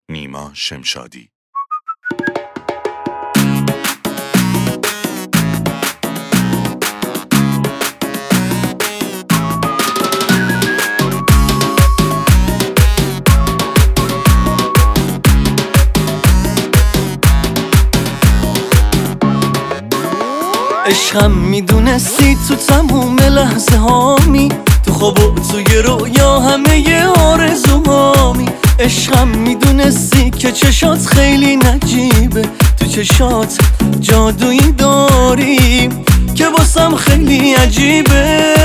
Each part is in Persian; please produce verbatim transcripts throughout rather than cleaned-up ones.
نیما شمشادی. عشقم میدونستی تو تموم لحظه هامی، تو خواب و توی رویا همه ی آرزوهامی. عشقم میدونستی که چشات خیلی نجیبه، تو چشات جادویی داری که واسم خیلی عجیبه.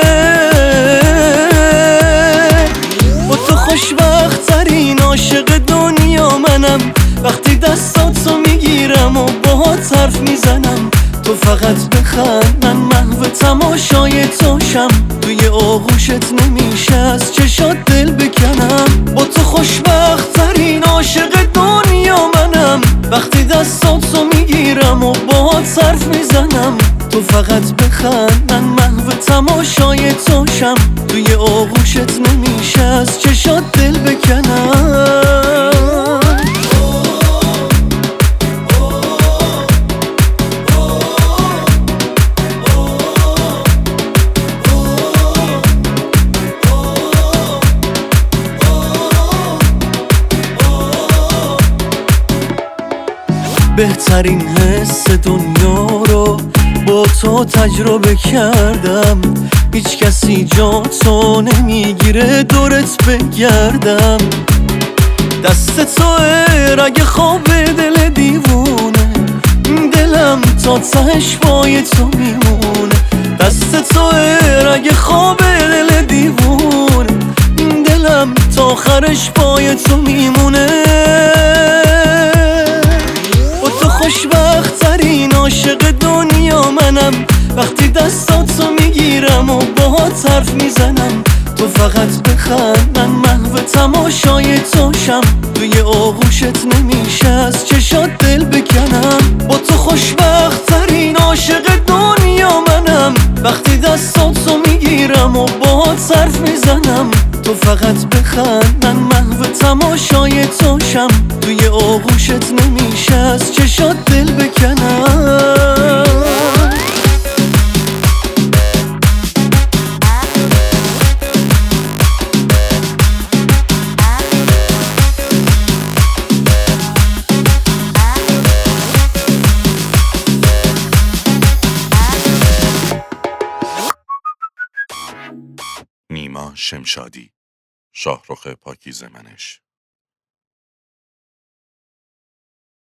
با تو خوشبخت ترین عاشق دنیا منم، وقتی دستاتو میگیرم و باهات حرف میزنم. تو فقط بخند من محو تماشای توشم، توی آغوشت نمیشه از چشات دل بکنم. با تو خوشبخت ترین عاشق دنیا منم، وقتی دستاتو میگیرم و باهات حرف میزنم. تو فقط بخند من محو تماشای توشم، توی آغوشت نمیشه از چشات دل بکنم. بهترین حس دنیا رو با تو تجربه کردم، هیچ کسی جا تو نمیگیره دورت بگردم. دست توه رگ خواب دل دیوونه، دلم تا تهش پای تو میمونه. دست توه رگ خواب دل دیوونه، دلم تا آخرش پای تو میمونه. خوشبخت ترین عاشق دنیا منم، وقتی دستاتو میگیرم و باهات حرف میزنم. تو فقط بخند من محو تماشای توشم، توی آغوشت نمیشه از چشات دل بکنم. با تو خوشبخت ترین عاشق دنیا منم، وقتی دستاتو میگیرم و باهات حرف میزنم. تو فقط بخند من محو تماشای توشم، توی آغوشت نمیشه از چشات دل بکنم. نیما شمشادی. شاهرخ پاکیزه منش.